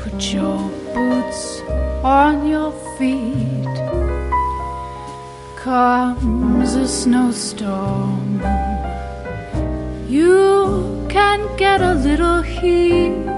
Put your boots on your feet. Comes a snowstorm. You can get a little heat.